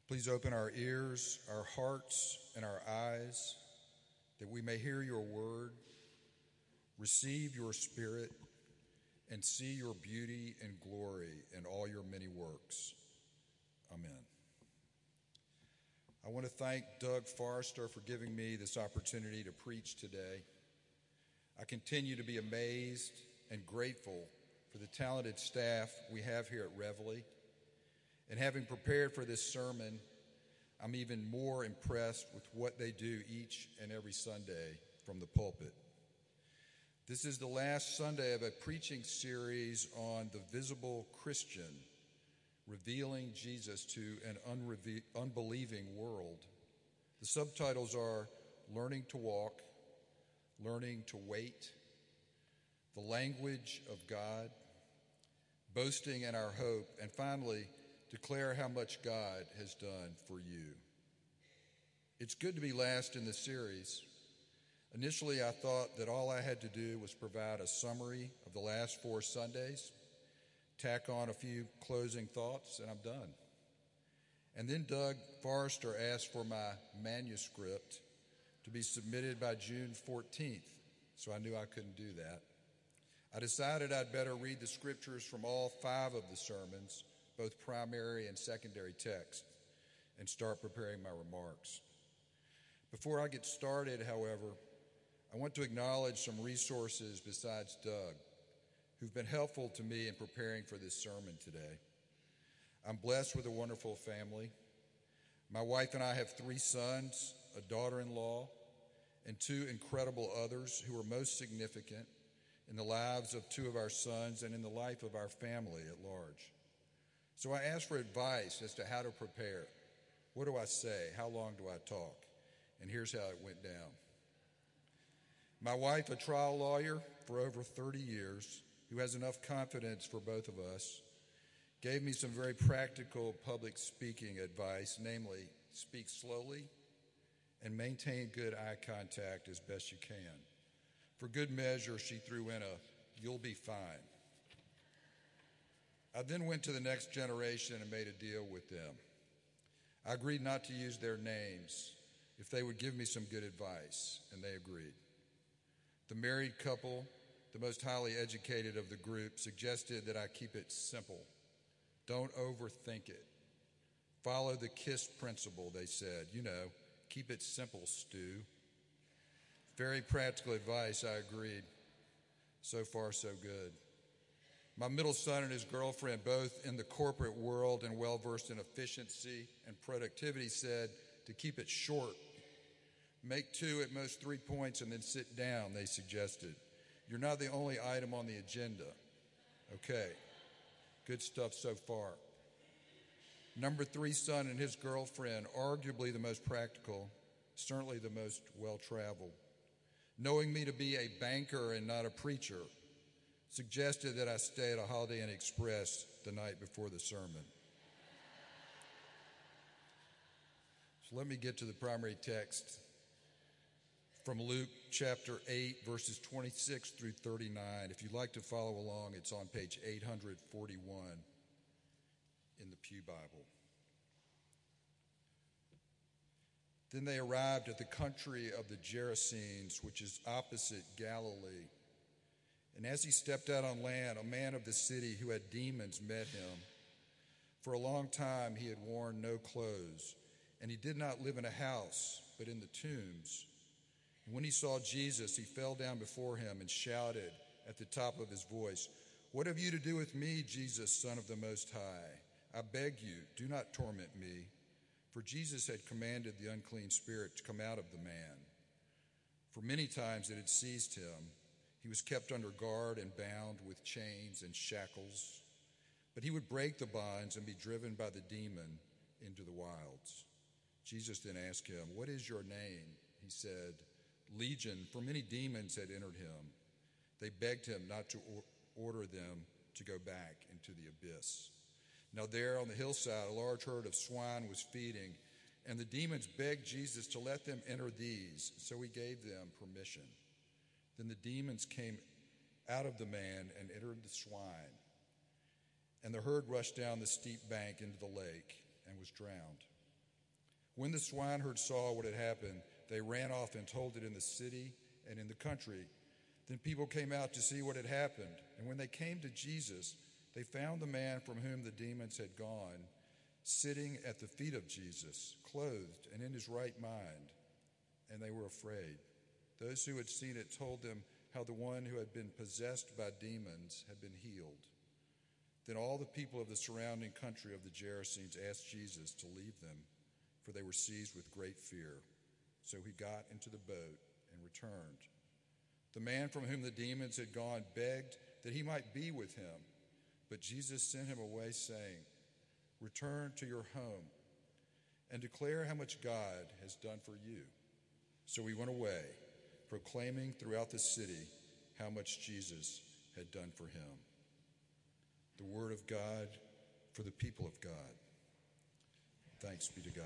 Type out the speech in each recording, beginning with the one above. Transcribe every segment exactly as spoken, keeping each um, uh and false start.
Please open our ears, our hearts, and our eyes that we may hear your word, receive your spirit, and see your beauty and glory in all your many works. Amen. I want to thank Doug Forrester for giving me this opportunity to preach today. I continue to be amazed and grateful for the talented staff we have here at Reveille. And having prepared for this sermon, I'm even more impressed with what they do each and every Sunday from the pulpit. This is the last Sunday of a preaching series on the visible Christian, revealing Jesus to an unreve- unbelieving world. The subtitles are Learning to Walk, Learning to Wait, The Language of God, Boasting in Our Hope, and finally, Declare how much God has done for you. It's good to be last in the series. Initially, I thought that all I had to do was provide a summary of the last four Sundays, tack on a few closing thoughts, and I'm done. And then Doug Forrester asked for my manuscript to be submitted by June fourteenth, so I knew I couldn't do that. I decided I'd better read the scriptures from all five of the sermons, both primary and secondary text, and start preparing my remarks. Before I get started, however, I want to acknowledge some resources besides Doug who've been helpful to me in preparing for this sermon today. I'm blessed with a wonderful family. My wife and I have three sons, a daughter-in-law, and two incredible others who are most significant in the lives of two of our sons and in the life of our family at large. So I asked for advice as to how to prepare. What do I say? How long do I talk? And here's how it went down. My wife, a trial lawyer for over thirty years, who has enough confidence for both of us, gave me some very practical public speaking advice, namely, speak slowly and maintain good eye contact as best you can. For good measure, she threw in a, "You'll be fine." I then went to the next generation and made a deal with them. I agreed not to use their names if they would give me some good advice, and they agreed. The married couple, the most highly educated of the group, suggested that I keep it simple. Don't overthink it. Follow the KISS principle, they said. You know, keep it simple, Stu. Very practical advice, I agreed. So far, so good. My middle son and his girlfriend, both in the corporate world and well-versed in efficiency and productivity, said to keep it short. Make two, at most three points, and then sit down, they suggested. You're not the only item on the agenda. Okay, good stuff so far. Number three son and his girlfriend, arguably the most practical, certainly the most well-traveled, knowing me to be a banker and not a preacher, suggested that I stay at a Holiday Inn Express the night before the sermon. So let me get to the primary text from Luke chapter eight, verses twenty-six through thirty-nine. If you'd like to follow along, it's on page eight forty-one in the Pew Bible. Then they arrived at the country of the Gerasenes, which is opposite Galilee. And as he stepped out on land, a man of the city who had demons met him. For a long time he had worn no clothes, and he did not live in a house, but in the tombs. And when he saw Jesus, he fell down before him and shouted at the top of his voice, "What have you to do with me, Jesus, Son of the Most High? I beg you, do not torment me." For Jesus had commanded the unclean spirit to come out of the man. For many times it had seized him. He was kept under guard and bound with chains and shackles. But he would break the bonds and be driven by the demon into the wilds. Jesus then asked him, "What is your name?" He said, "Legion," for many demons had entered him. They begged him not to or- order them to go back into the abyss. Now there on the hillside, a large herd of swine was feeding, and the demons begged Jesus to let them enter these, so he gave them permission. Then the demons came out of the man and entered the swine, and the herd rushed down the steep bank into the lake and was drowned. When the swineherds saw what had happened, they ran off and told it in the city and in the country. Then people came out to see what had happened. And when they came to Jesus, they found the man from whom the demons had gone, sitting at the feet of Jesus, clothed and in his right mind. And they were afraid. Those who had seen it told them how the one who had been possessed by demons had been healed. Then all the people of the surrounding country of the Gerasenes asked Jesus to leave them, for they were seized with great fear. So he got into the boat and returned. The man from whom the demons had gone begged that he might be with him, but Jesus sent him away, saying, "Return to your home and declare how much God has done for you." So he went away, proclaiming throughout the city how much Jesus had done for him. The word of God for the people of God. Thanks be to God.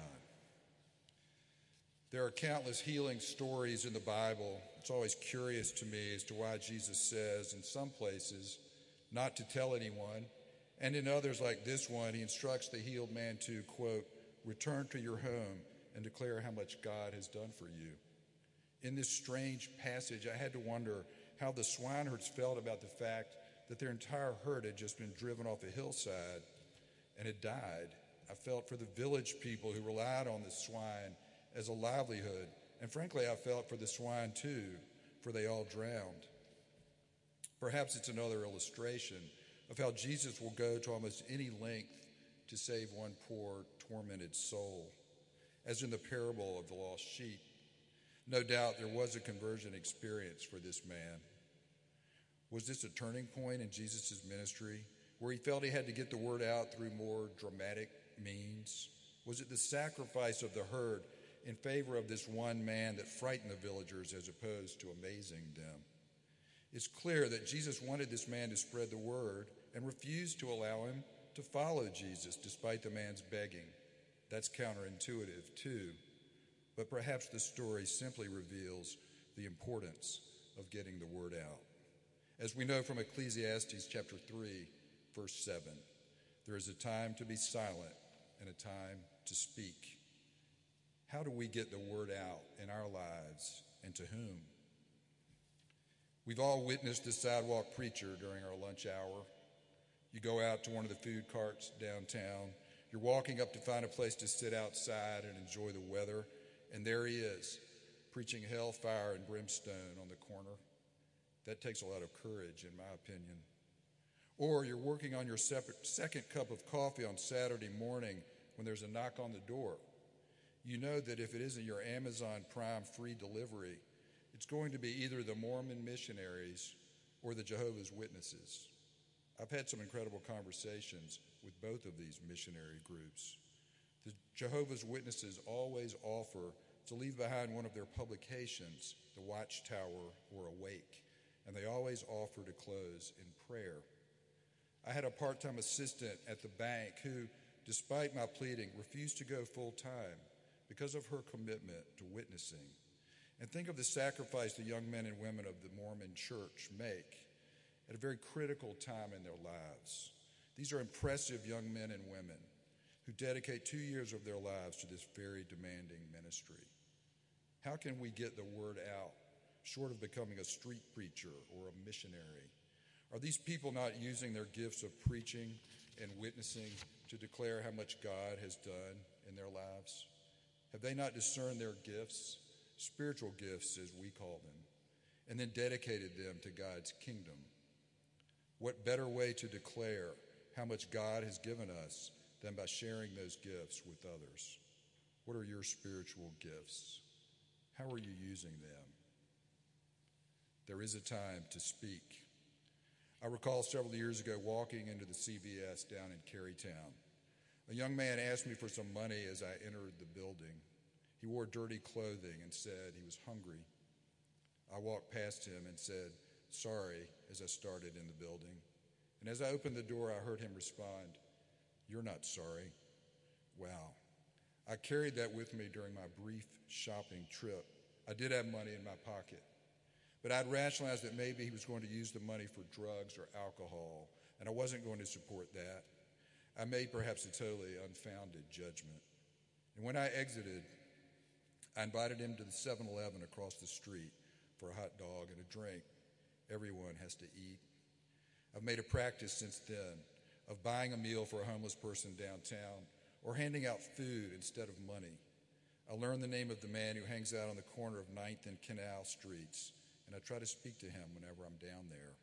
There are countless healing stories in the Bible. It's always curious to me as to why Jesus says in some places not to tell anyone, and in others like this one, he instructs the healed man to, quote, "Return to your home and declare how much God has done for you." In this strange passage, I had to wonder how the swineherds felt about the fact that their entire herd had just been driven off a hillside and had died. I felt for the village people who relied on the swine as a livelihood, and frankly, I felt for the swine too, for they all drowned. Perhaps it's another illustration of how Jesus will go to almost any length to save one poor, tormented soul, as in the parable of the lost sheep. No doubt there was a conversion experience for this man. Was this a turning point in Jesus' ministry, where he felt he had to get the word out through more dramatic means? Was it the sacrifice of the herd in favor of this one man that frightened the villagers as opposed to amazing them? It's clear that Jesus wanted this man to spread the word and refused to allow him to follow Jesus despite the man's begging. That's counterintuitive too, but perhaps the story simply reveals the importance of getting the word out. As we know from Ecclesiastes chapter three, verse seven, there is a time to be silent and a time to speak. How do we get the word out in our lives, and to whom? We've all witnessed the sidewalk preacher during our lunch hour. You go out to one of the food carts downtown. You're walking up to find a place to sit outside and enjoy the weather, and there he is, preaching hellfire and brimstone on the corner. That takes a lot of courage, in my opinion. Or you're working on your separate, second cup of coffee on Saturday morning when there's a knock on the door. You know that if it isn't your Amazon Prime free delivery, it's going to be either the Mormon missionaries or the Jehovah's Witnesses. I've had some incredible conversations with both of these missionary groups. The Jehovah's Witnesses always offer to leave behind one of their publications, the Watchtower or Awake, and they always offer to close in prayer. I had a part-time assistant at the bank who, despite my pleading, refused to go full-time because of her commitment to witnessing. And think of the sacrifice the young men and women of the Mormon Church make at a very critical time in their lives. These are impressive young men and women who dedicate two years of their lives to this very demanding ministry. How can we get the word out, short of becoming a street preacher or a missionary? Are these people not using their gifts of preaching and witnessing to declare how much God has done in their lives? Have they not discerned their gifts, spiritual gifts as we call them, and then dedicated them to God's kingdom? What better way to declare how much God has given us than by sharing those gifts with others? What are your spiritual gifts? How are you using them? There is a time to speak. I recall several years ago walking into the C V S down in Carytown. A young man asked me for some money as I entered the building. He wore dirty clothing and said he was hungry. I walked past him and said, "Sorry," as I started in the building. And as I opened the door, I heard him respond, "You're not sorry." Wow. I carried that with me during my brief shopping trip. I did have money in my pocket, but I'd rationalized that maybe he was going to use the money for drugs or alcohol, and I wasn't going to support that. I made perhaps a totally unfounded judgment. And when I exited, I invited him to the seven eleven across the street for a hot dog and a drink. Everyone has to eat. I've made a practice since then of buying a meal for a homeless person downtown or handing out food instead of money. I learned the name of the man who hangs out on the corner of ninth and Canal Streets, and I try to speak to him whenever I'm down there.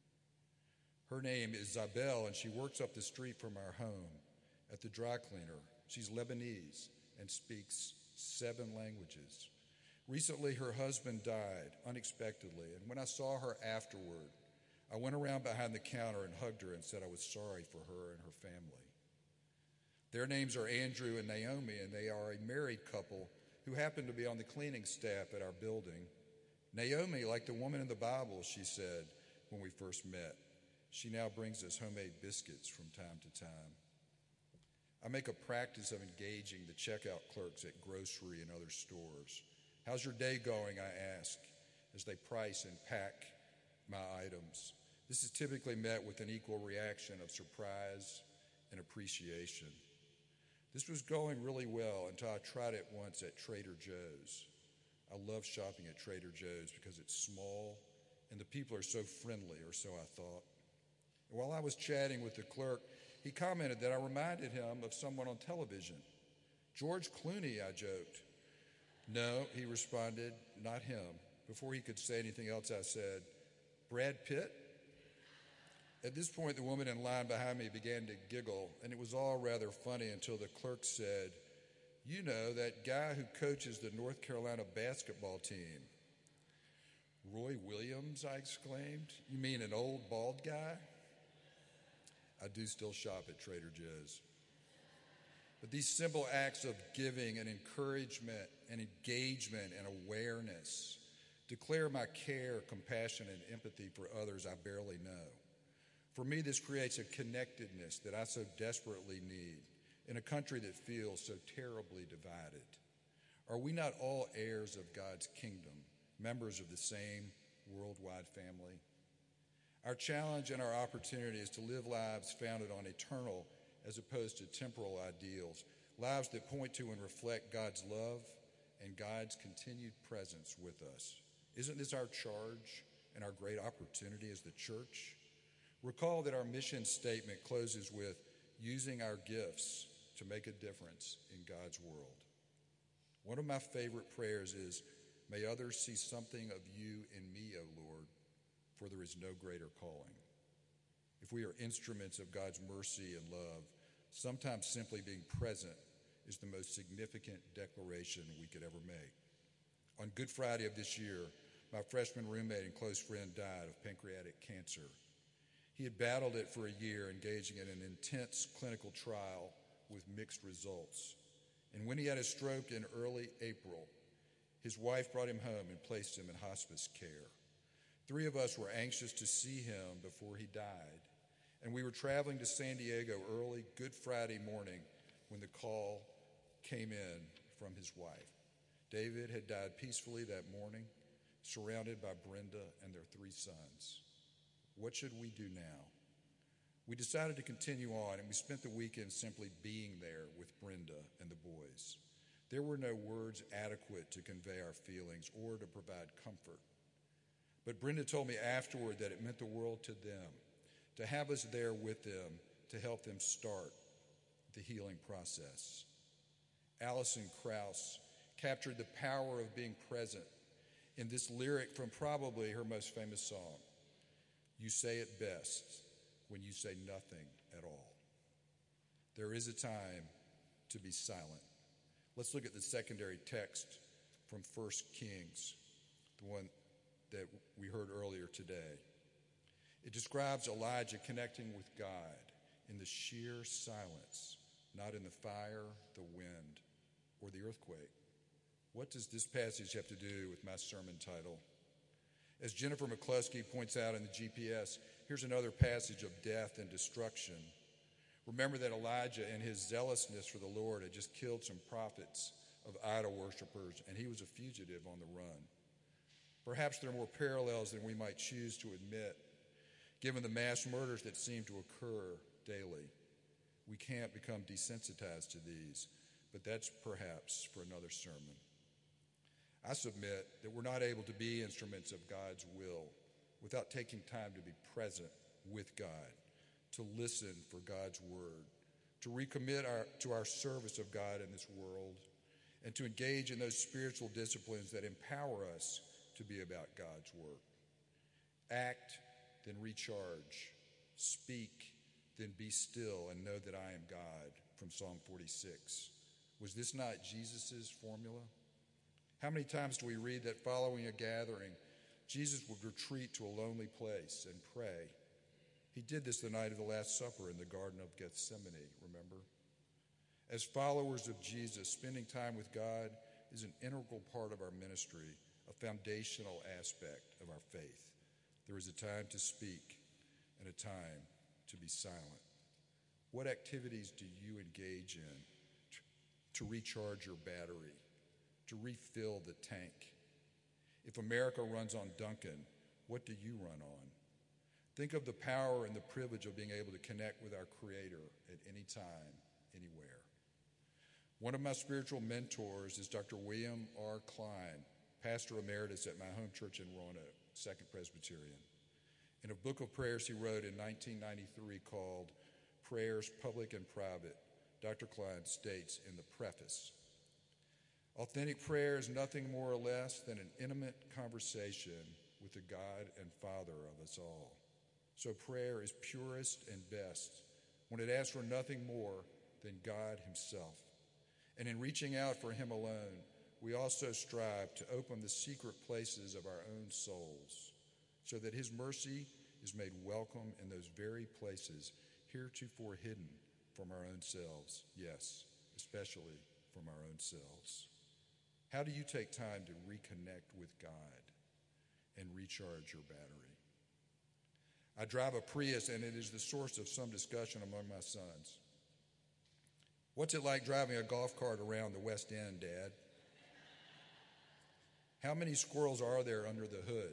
Her name is Zabel, and she works up the street from our home at the dry cleaner. She's Lebanese and speaks seven languages. Recently, her husband died unexpectedly, and when I saw her afterward, I went around behind the counter and hugged her and said I was sorry for her and her family. Their names are Andrew and Naomi, and they are a married couple who happen to be on the cleaning staff at our building. Naomi, like the woman in the Bible, she said when we first met. She now brings us homemade biscuits from time to time. I make a practice of engaging the checkout clerks at grocery and other stores. How's your day going, I ask, as they price and pack my items. This is typically met with an equal reaction of surprise and appreciation. This was going really well until I tried it once at Trader Joe's. I love shopping at Trader Joe's because it's small and the people are so friendly, or so I thought. And while I was chatting with the clerk, he commented that I reminded him of someone on television. George Clooney, I joked. No, he responded, not him. Before he could say anything else, I said, Brad Pitt? At this point, the woman in line behind me began to giggle, and it was all rather funny until the clerk said, you know, that guy who coaches the North Carolina basketball team. Roy Williams, I exclaimed. You mean an old bald guy? I do still shop at Trader Joe's. But these simple acts of giving and encouragement and engagement and awareness declare my care, compassion, and empathy for others I barely know. For me, this creates a connectedness that I so desperately need in a country that feels so terribly divided. Are we not all heirs of God's kingdom, members of the same worldwide family? Our challenge and our opportunity is to live lives founded on eternal as opposed to temporal ideals, lives that point to and reflect God's love and God's continued presence with us. Isn't this our charge and our great opportunity as the church? Recall that our mission statement closes with using our gifts to make a difference in God's world. One of my favorite prayers is, may others see something of you in me, O Lord, for there is no greater calling. If we are instruments of God's mercy and love, sometimes simply being present is the most significant declaration we could ever make. On Good Friday of this year, my freshman roommate and close friend died of pancreatic cancer. He had battled it for a year, engaging in an intense clinical trial with mixed results. And when he had a stroke in early April, his wife brought him home and placed him in hospice care. Three of us were anxious to see him before he died, and we were traveling to San Diego early Good Friday morning when the call came in from his wife. David had died peacefully that morning, surrounded by Brenda and their three sons. What should we do now? We decided to continue on, and we spent the weekend simply being there with Brenda and the boys. There were no words adequate to convey our feelings or to provide comfort. But Brenda told me afterward that it meant the world to them, to have us there with them, to help them start the healing process. Alison Krauss captured the power of being present in this lyric from probably her most famous song. You say it best when you say nothing at all. There is a time to be silent. Let's look at the secondary text from First Kings, the one that we heard earlier today. It describes Elijah connecting with God in the sheer silence, not in the fire, the wind, or the earthquake. What does this passage have to do with my sermon title? As Jennifer McCluskey points out in the G P S, here's another passage of death and destruction. Remember that Elijah, in his zealousness for the Lord, had just killed some prophets of idol worshipers, and he was a fugitive on the run. Perhaps there are more parallels than we might choose to admit, given the mass murders that seem to occur daily. We can't become desensitized to these, but that's perhaps for another sermon. I submit that we're not able to be instruments of God's will without taking time to be present with God, to listen for God's word, to recommit our, to our service of God in this world, and to engage in those spiritual disciplines that empower us to be about God's work. Act, then recharge. Speak, then be still and know that I am God, from Psalm forty-six. Was this not Jesus' formula? How many times do we read that following a gathering, Jesus would retreat to a lonely place and pray? He did this the night of the Last Supper in the Garden of Gethsemane, remember? As followers of Jesus, spending time with God is an integral part of our ministry, a foundational aspect of our faith. There is a time to speak and a time to be silent. What activities do you engage in to recharge your battery, to refill the tank? If America runs on Duncan, what do you run on? Think of the power and the privilege of being able to connect with our Creator at any time, anywhere. One of my spiritual mentors is Doctor William R. Klein, pastor emeritus at my home church in Roanoke, Second Presbyterian. In a book of prayers he wrote in nineteen ninety-three called Prayers Public and Private, Doctor Klein states in the preface, "Authentic prayer is nothing more or less than an intimate conversation with the God and Father of us all. So prayer is purest and best when it asks for nothing more than God himself. And in reaching out for him alone, we also strive to open the secret places of our own souls so that his mercy is made welcome in those very places heretofore hidden from our own selves, yes, especially from our own selves." How do you take time to reconnect with God and recharge your battery? I drive a Prius, and it is the source of some discussion among my sons. What's it like driving a golf cart around the West End, Dad? How many squirrels are there under the hood?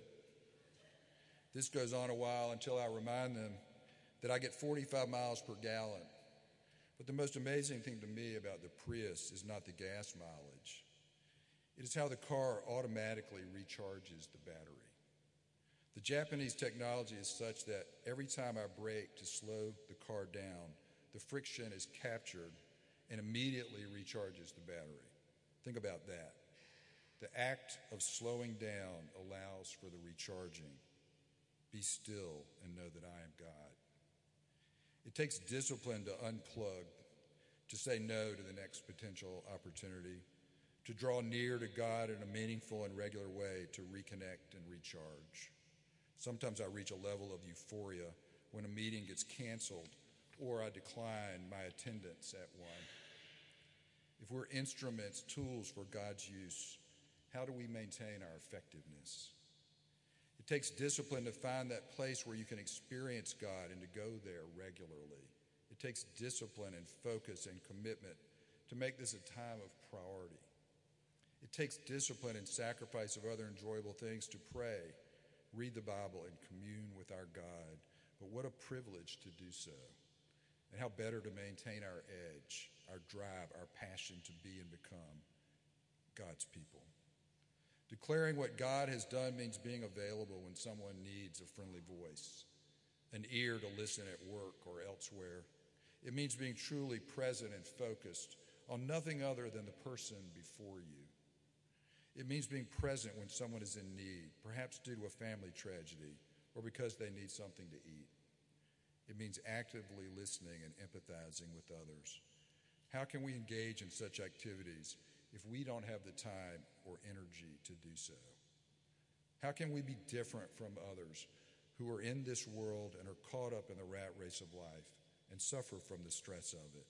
This goes on a while until I remind them that I get forty-five miles per gallon. But the most amazing thing to me about the Prius is not the gas mileage. It is how the car automatically recharges the battery. The Japanese technology is such that every time I brake to slow the car down, the friction is captured and immediately recharges the battery. Think about that. The act of slowing down allows for the recharging. Be still and know that I am God. It takes discipline to unplug, to say no to the next potential opportunity, to draw near to God in a meaningful and regular way, to reconnect and recharge. Sometimes I reach a level of euphoria when a meeting gets canceled or I decline my attendance at one. If we're instruments, tools for God's use, how do we maintain our effectiveness? It takes discipline to find that place where you can experience God and to go there regularly. It takes discipline and focus and commitment to make this a time of priority. It takes discipline and sacrifice of other enjoyable things to pray, read the Bible, and commune with our God. But what a privilege to do so. And how better to maintain our edge, our drive, our passion to be and become God's people. Declaring what God has done means being available when someone needs a friendly voice, an ear to listen at work or elsewhere. It means being truly present and focused on nothing other than the person before you. It means being present when someone is in need, perhaps due to a family tragedy or because they need something to eat. It means actively listening and empathizing with others. How can we engage in such activities if we don't have the time or energy to do so? How can we be different from others who are in this world and are caught up in the rat race of life and suffer from the stress of it?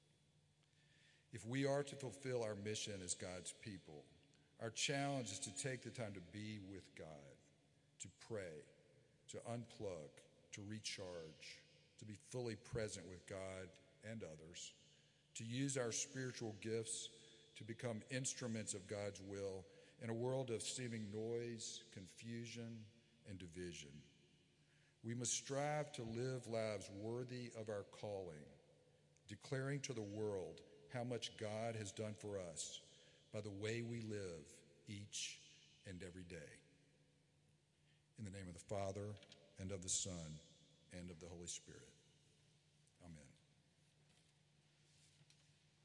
If we are to fulfill our mission as God's people, our challenge is to take the time to be with God, to pray, to unplug, to recharge, to be fully present with God and others, to use our spiritual gifts to become instruments of God's will in a world of seeming noise, confusion, and division. We must strive to live lives worthy of our calling, declaring to the world how much God has done for us by the way we live each and every day. In the name of the Father, and of the Son, and of the Holy Spirit.